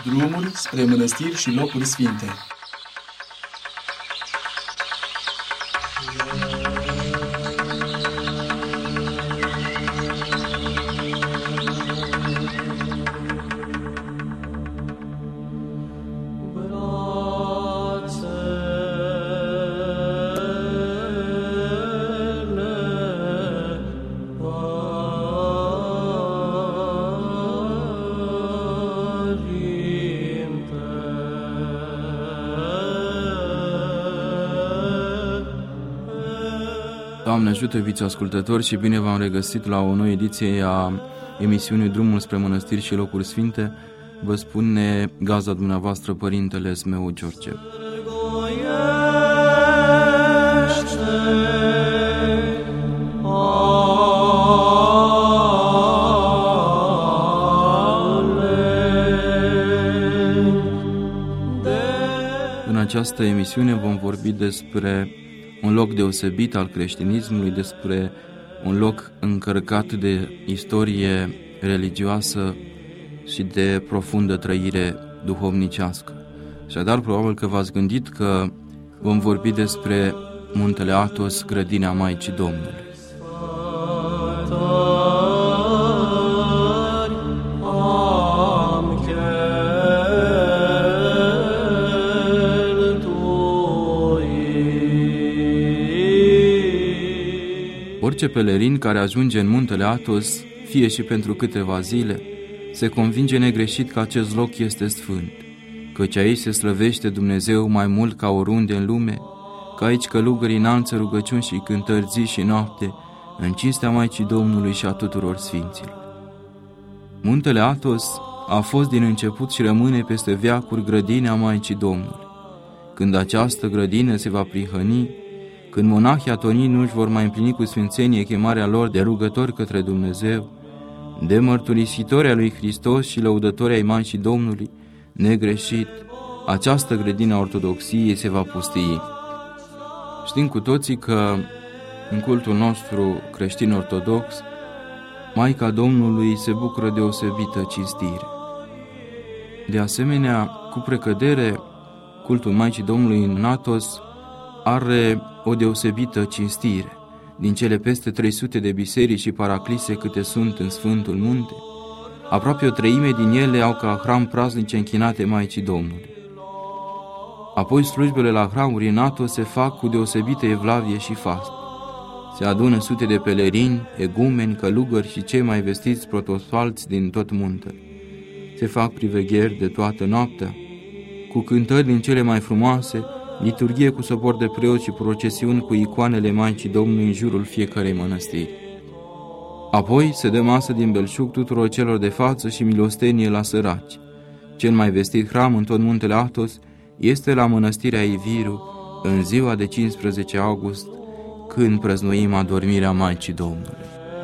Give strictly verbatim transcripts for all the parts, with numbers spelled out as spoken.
Drumuri spre mănăstiri și locuri sfinte. Doamne ajută, iubiți ascultători, și bine v-am regăsit la o nouă ediție a emisiunii Drumul spre mănăstiri și locuri sfinte. Vă spune gazda dumneavoastră, Părintele Smeu George. În această emisiune vom vorbi despre un loc deosebit al creștinismului, despre un loc încărcat de istorie religioasă și de profundă trăire duhovnicească. Așadar, probabil că v-ați gândit că vom vorbi despre Muntele Athos, grădina Maicii Domnului. Orice pelerin care ajunge în Muntele Athos, fie și pentru câteva zile, se convinge negreșit că acest loc este sfânt, căci aici se slăvește Dumnezeu mai mult ca oriunde în lume, că aici călugării înalță rugăciuni și cântări zi și noapte, în cinstea Maicii Domnului și a tuturor sfinților. Muntele Athos a fost din început și rămâne peste veacuri grădina Maicii Domnului. Când această grădină se va prihăni, când monahii atonii nu își vor mai împlini cu sfințenie chemarea lor de rugători către Dumnezeu, de mărturisitori a lui Hristos și lăudători ai Maicii Domnului, negreșit, această grădină a ortodoxiei se va pustii. Știm cu toții că în cultul nostru creștin ortodox, Maica Domnului se bucură de deosebită cinstire. De asemenea, cu precădere, cultul Maicii Domnului în Athos are o deosebită cinstire. Din cele peste trei sute de biserici și paraclise câte sunt în Sfântul Munte, aproape o treime din ele au ca hram praznice închinate Maicii Domnului. Apoi slujbele la hramuri în Athos se fac cu deosebită evlavie și fast. Se adună sute de pelerini, egumeni, călugări și cei mai vestiți protosfalți din tot muntele. Se fac privegheri de toată noaptea, cu cântări din cele mai frumoase, liturghie cu sobor de preoți și procesiuni cu icoanele Maicii Domnului în jurul fiecărei mănăstiri. Apoi se dă masă din belșug tuturor celor de față și milostenie la săraci. Cel mai vestit hram în tot Muntele Athos este la Mănăstirea Iviru, în ziua de cincisprezece august, când prăznuim adormirea Maicii Domnului.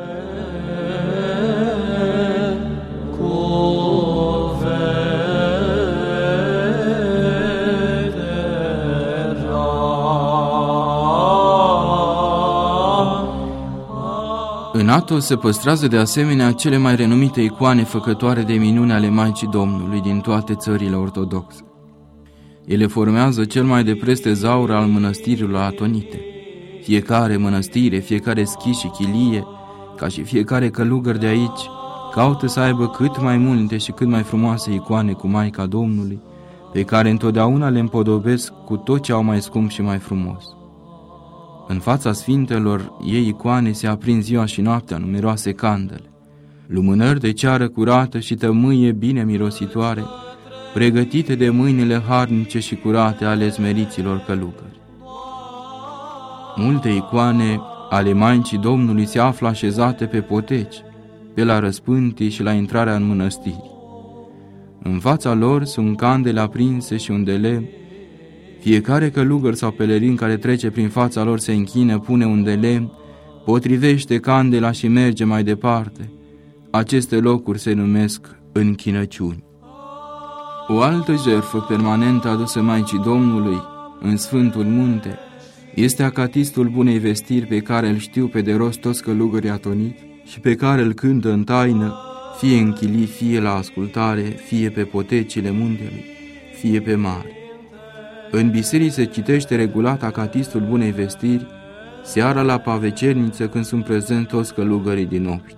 În Athos se păstrează de asemenea cele mai renumite icoane făcătoare de minune ale Maicii Domnului din toate țările ortodoxe. Ele formează cel mai de preț tezaur al mănăstirilor atonite. Fiecare mănăstire, fiecare schi și chilie, ca și fiecare călugăr de aici, caută să aibă cât mai multe și cât mai frumoase icoane cu Maica Domnului, pe care întotdeauna le împodobesc cu tot ce au mai scump și mai frumos. În fața sfintelor ei icoane se aprind ziua și noaptea numeroase candele, lumânări de ceară curată și tămâie bine mirositoare, pregătite de mâinile harnice și curate ale smeriților călugări. Multe icoane ale Maicii Domnului se află așezate pe poteci, pe la răspântii și la intrarea în mănăstiri. În fața lor sunt candele aprinse și un de lemn. Fiecare călugăr sau pelerin care trece prin fața lor se închină, pune un de lemn, potrivește candela și merge mai departe. Aceste locuri se numesc închinăciuni. O altă jertfă permanentă adusă Maicii Domnului în Sfântul Munte este acatistul Bunei Vestiri, pe care îl știu pe de rost toți călugării atoniți și pe care îl cântă în taină fie în chilii, fie la ascultare, fie pe potecile muntelui, fie pe mare. În biserici se citește regulat acatistul Bunei Vestiri, seara la pavecerniță, când sunt prezenți toți călugării din opt.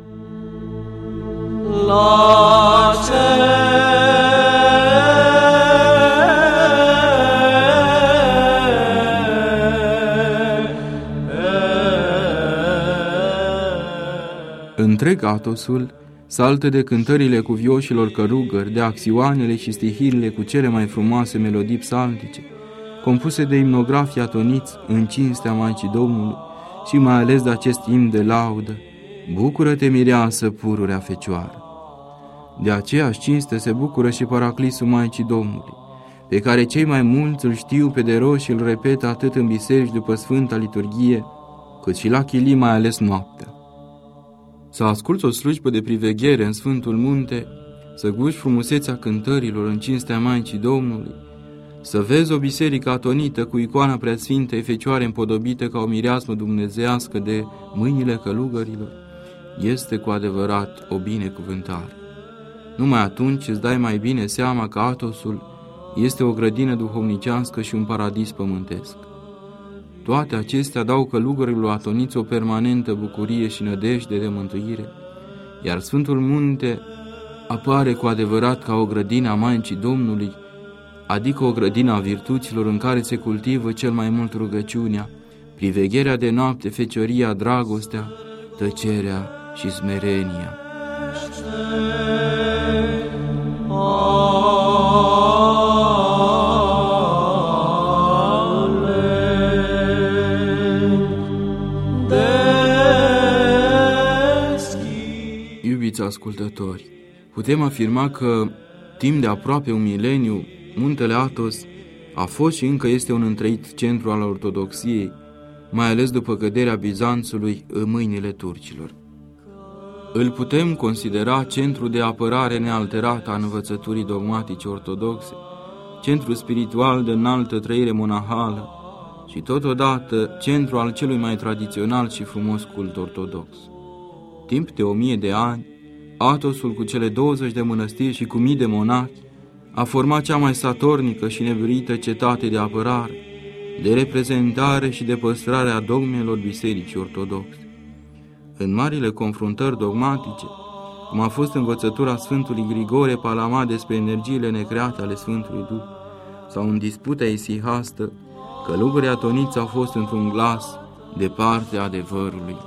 La Întreg Atosul saltă de cântările cuvioșilor călugări, de acțioanele și stihirile cu cele mai frumoase melodii psaltice, compuse de imnografii atoniți în cinstea Maicii Domnului și mai ales de acest imn de laudă: Bucură-te, mireasă, pururea Fecioară! De aceeași cinste se bucură și Paraclisul Maicii Domnului, pe care cei mai mulți îl știu pe de rost și îl repetă atât în biserici după Sfânta Liturghie, cât și la chilii, mai ales noaptea. Să asculți o slujbă de priveghere în Sfântul Munte, să guși frumusețea cântărilor în cinstea Maicii Domnului, să vezi o biserică atonită cu icoana Preasfintei Fecioare împodobită ca o mireasmă dumnezeiască de mâinile călugărilor, este cu adevărat o binecuvântare. Numai atunci îți dai mai bine seama că Atosul este o grădină duhovnicească și un paradis pământesc. Toate acestea dau călugărilor atoniți o permanentă bucurie și nădejde de mântuire, iar Sfântul Munte apare cu adevărat ca o grădină a Maicii Domnului, adică o grădină a virtuților în care se cultivă cel mai mult rugăciunea, privegherea de noapte, fecioria, dragostea, tăcerea și smerenia. Iubiți ascultători, putem afirma că timp de aproape un mileniu, Muntele Atos a fost și încă este un întreit centru al ortodoxiei, mai ales după căderea Bizanțului în mâinile turcilor. Îl putem considera centru de apărare nealterată a învățăturii dogmatice ortodoxe, centru spiritual de înaltă trăire monahală și totodată centru al celui mai tradițional și frumos cult ortodox. Timp de o mie de ani, Atosul cu cele douăzeci de mănăstiri și cu mii de monahi a format cea mai statornică și neburită cetate de apărare, de reprezentare și de păstrare a dogmelor bisericii ortodoxe. În marile confruntări dogmatice, cum a fost învățătura Sfântului Grigore Palama despre energiile necreate ale Sfântului Duh, sau în disputa isihastă, călugării atoniți au fost într-un glas de partea adevărului.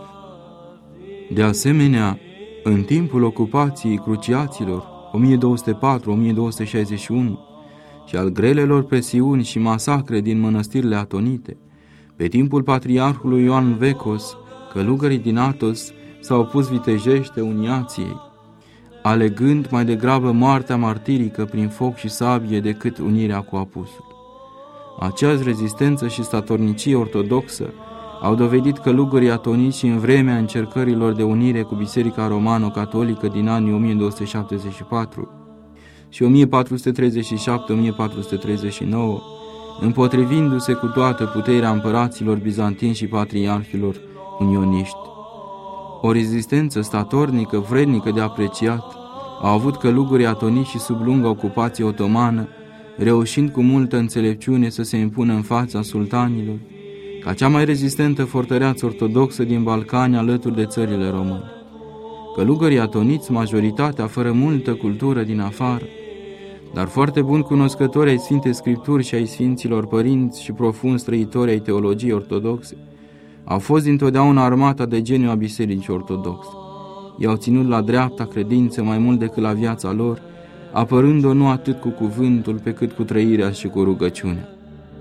De asemenea, în timpul ocupației cruciaților o mie două sute patru - o mie două sute șaizeci și unu și al grelelor presiuni și masacre din mănăstirile atonite, pe timpul patriarhului Ioan Vecos, călugării din Atos s-au opus vitejește uniației, alegând mai degrabă moartea martirică prin foc și sabie decât unirea cu apusul. Aceeași rezistență și statornicie ortodoxă au dovedit călugării atoniți și în vremea încercărilor de unire cu Biserica Romano-Catolică din anii o mie două sute șaptezeci și patru și o mie patru sute treizeci și șapte - o mie patru sute treizeci și nouă, împotrivindu-se cu toată puterea împăraților bizantini și patriarhilor unioniști. O rezistență statornică, vrednică de apreciat, au avut călugării atoniți și sub lungă ocupație otomană, reușind cu multă înțelepciune să se impună în fața sultanilor, ca cea mai rezistentă fortăreață ortodoxă din Balcani alături de țările române. Călugării atoniți, majoritatea fără multă cultură din afară, dar foarte buni cunoscători ai Sfintei Scripturi și ai Sfinților Părinți și profund străitori ai teologiei ortodoxe, au fost dintotdeauna armata de geniu a Bisericii Ortodoxe. I-au ținut la dreapta credință mai mult decât la viața lor, apărând-o nu atât cu cuvântul, pe cât cu trăirea și cu rugăciunea.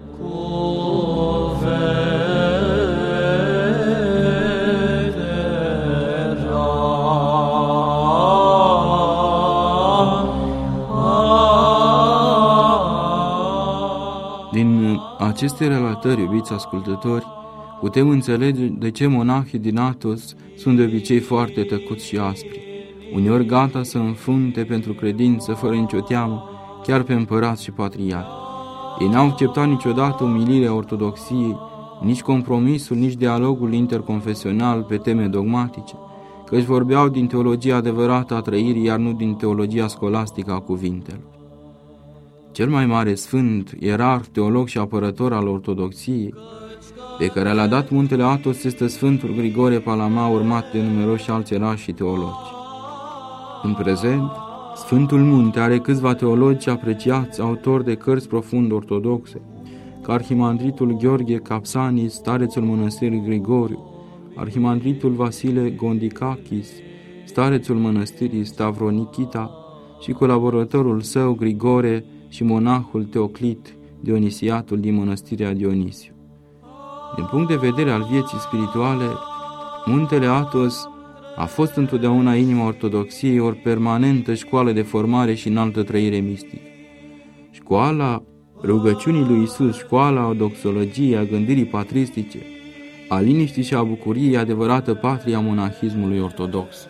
Din aceste relatări, iubiți ascultători, putem înțelege de ce monahii din Atos sunt de obicei foarte tăcuți și aspri, uneori gata să înfrunte pentru credință fără nicio teamă, chiar pe împărați și patriarhi. Ei n-au acceptat niciodată umilirea ortodoxiei, nici compromisul, nici dialogul interconfesional pe teme dogmatice, căci vorbeau din teologia adevărată a trăirii, iar nu din teologia scolastică a cuvintelor. Cel mai mare sfânt, ierarh, teolog și apărător al ortodoxiei, pe care l-a dat muntele Athos, este Sfântul Grigore Palama, urmat de numeroși alți ierarhi și teologi. În prezent, Sfântul Munte are câțiva teologi apreciați, autori de cărți profund ortodoxe, ca arhimandritul Gheorghe Capsanis, starețul mănăstirii Grigoriu, arhimandritul Vasile Gondicachis, starețul mănăstirii Stavronichita și colaboratorul său Grigore și monahul Teoclit, Dionisiatul din mănăstirea Dionisiu. Din punct de vedere al vieții spirituale, muntele Athos a fost întotdeauna inima ortodoxiei, ori permanentă școală de formare și înaltă trăire mistică. Școala rugăciunii lui Isus, școala doxologiei, a gândirii patristice, a liniștii și a bucuriei, adevărată patria monahismului ortodox.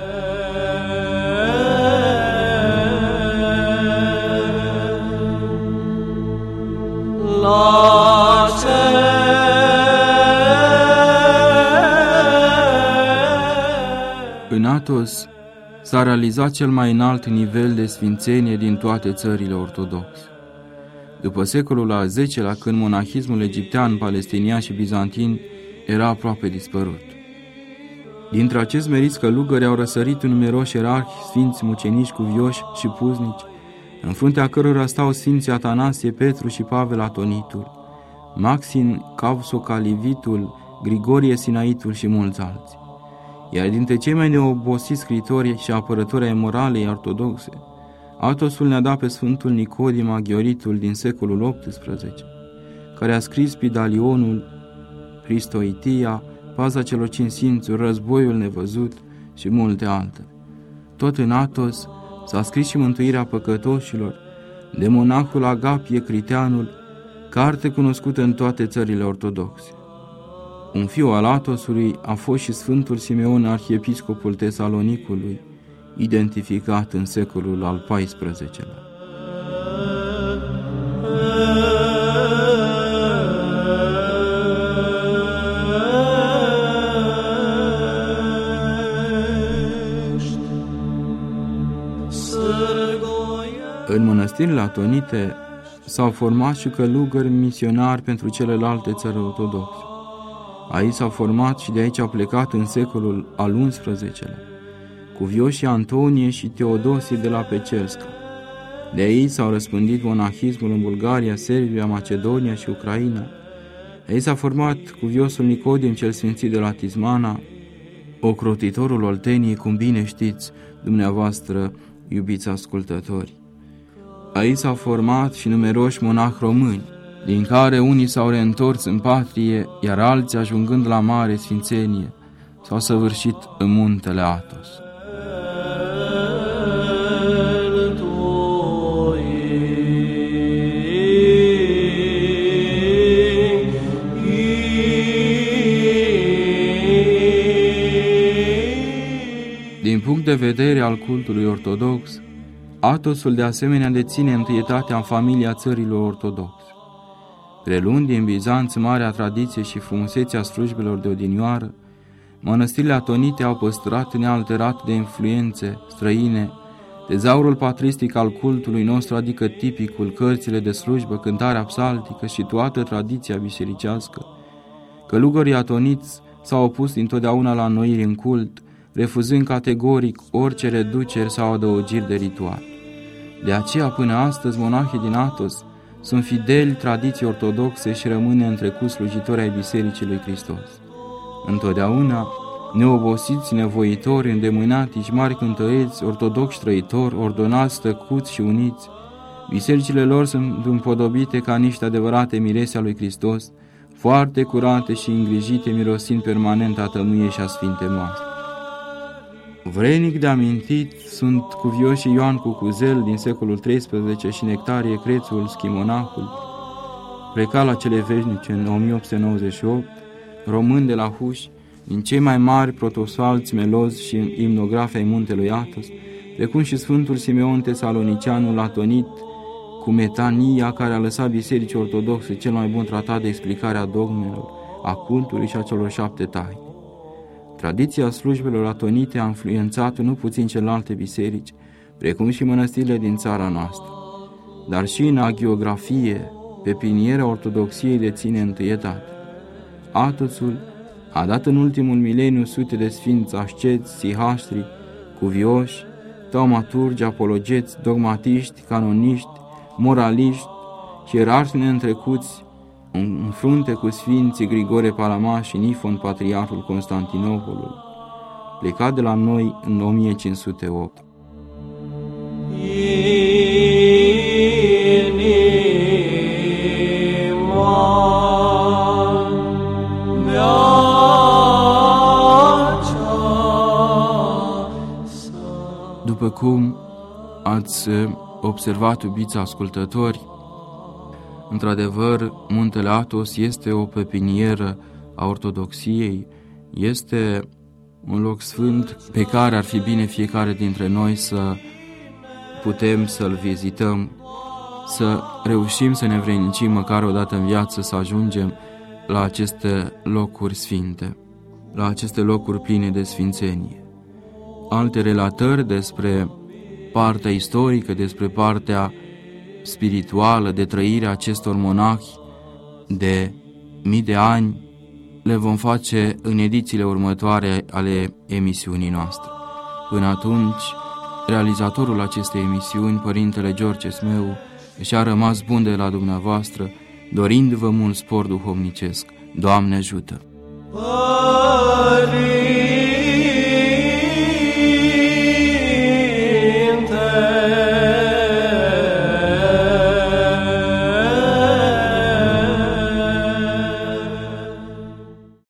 În Athos s-a realizat cel mai înalt nivel de sfințenie din toate țările ortodoxe. După secolul al zecelea, când monahismul egiptean, palestinian și bizantin era aproape dispărut. Dintre acești meriți călugări au răsărit numeroși ierarhi, sfinți, mucenici, cuvioși și puznici, în fruntea cărora stau sfinții Atanasie, Petru și Pavel Atonitul, Maxim Cavsocalivitul, Grigorie Sinaitul și mulți alții. Iar dintre cei mai neobosiți scritori și apărători ai moralei ortodoxe, Athosul ne-a dat pe Sfântul Nicodim Aghioritul din secolul optsprezece, care a scris Pidalionul, Hristoitia, Paza celor cinci sfințuri, Războiul nevăzut și multe altele. Tot în Athos s-a scris și Mântuirea păcătoșilor, de monahul Agapie Criteanul, carte cunoscută în toate țările ortodoxe. Un fiu al Athosului a fost și Sfântul Simeon, arhiepiscopul Tesalonicului, identificat în secolul al paisprezecelea. În mănăstirile atonite s-au format și călugări misionari pentru celelalte țări ortodoxe. Aici s-au format și de aici au plecat în secolul al unsprezecelea cuvioșii Antonie și Teodosie de la Pecelsca. De aici s-au răspândit monahismul în Bulgaria, Serbia, Macedonia și Ucraina. Aici s-a format cuviosul Nicodim cel sfințit de la Tismana, ocrotitorul Olteniei, cum bine știți dumneavoastră, iubiți ascultători. Aici s-au format și numeroși monahi români, din care unii s-au reîntors în patrie, iar alții, ajungând la mare sfințenie, s-au săvârșit în muntele Athos. Din punct de vedere al cultului ortodox, Athosul de asemenea deține întâietatea în familia țărilor ortodoxe. Preluând din Bizanț marea tradiție și frumusețea slujbelor de odinioară, mănăstirile atonite au păstrat nealterat de influențe străine tezaurul patristic al cultului nostru, adică tipicul, cărțile de slujbă, cântarea psaltică și toată tradiția bisericească. Călugării atoniți s-au opus dintotdeauna la înnoiri în cult, refuzând categoric orice reduceri sau adăugiri de ritual. De aceea, până astăzi, monahii din Athos sunt fideli tradiții ortodoxe și rămân întrecut slujitori ai Bisericii lui Hristos. Întotdeauna, neobosiți, nevoitori, îndemânatici, mari cântăreți, ortodoxi trăitori, ordonați, tăcuți și uniți, bisericile lor sunt împodobite ca niște adevărate mirese a lui Hristos, foarte curate și îngrijite, mirosind permanent a tămâiei și a sfinte moastre. Vrenic de amintit sunt cuvioșii Ioan Cucuzel din secolul treisprezece și Nectarie Crețul, schimonahul, plecat la cele veșnice în o mie opt sute nouăzeci și opt, român de la Huș, din cei mai mari protosfalți, melozi și imnografi ai muntelui Athos, precum și Sfântul Simeon Tesalonicianul atonit cu metania, care a lăsat bisericii ortodoxe cel mai bun tratat de explicare a dogmelor, a cultului și a celor șapte taine. Tradiția slujbelor atonite a influențat nu puțin celelalte biserici, precum și mănăstirile din țara noastră. Dar și în agiografie, pepinierea ortodoxiei deține întâietate. Atosul a dat în ultimul mileniu sute de sfinți asceți, sihaștri, cuvioși, taumaturgi, apologeți, dogmatiști, canoniști, moraliști și ierarhi neîntrecuți, în frunte cu sfinții Grigore Palama și Nifon, patriarhul Constantinopolului, plecat de la noi în o mie cinci sute opt. După cum ați observat, iubiți ascultători, într-adevăr, Muntele Athos este o pepinieră a ortodoxiei, este un loc sfânt pe care ar fi bine fiecare dintre noi să putem să-l vizităm, să reușim să ne învrednicim măcar o dată în viață să ajungem la aceste locuri sfinte, la aceste locuri pline de sfințenie. Alte relatări despre partea istorică, despre partea spirituală, de trăirea acestor monahi de mii de ani, le vom face în edițiile următoare ale emisiunii noastre. Până atunci, realizatorul acestei emisiuni, Părintele George Smeu, își a rămas bun de la dumneavoastră, dorindu-vă mult spor duhovnicesc. Doamne ajută! Părinte!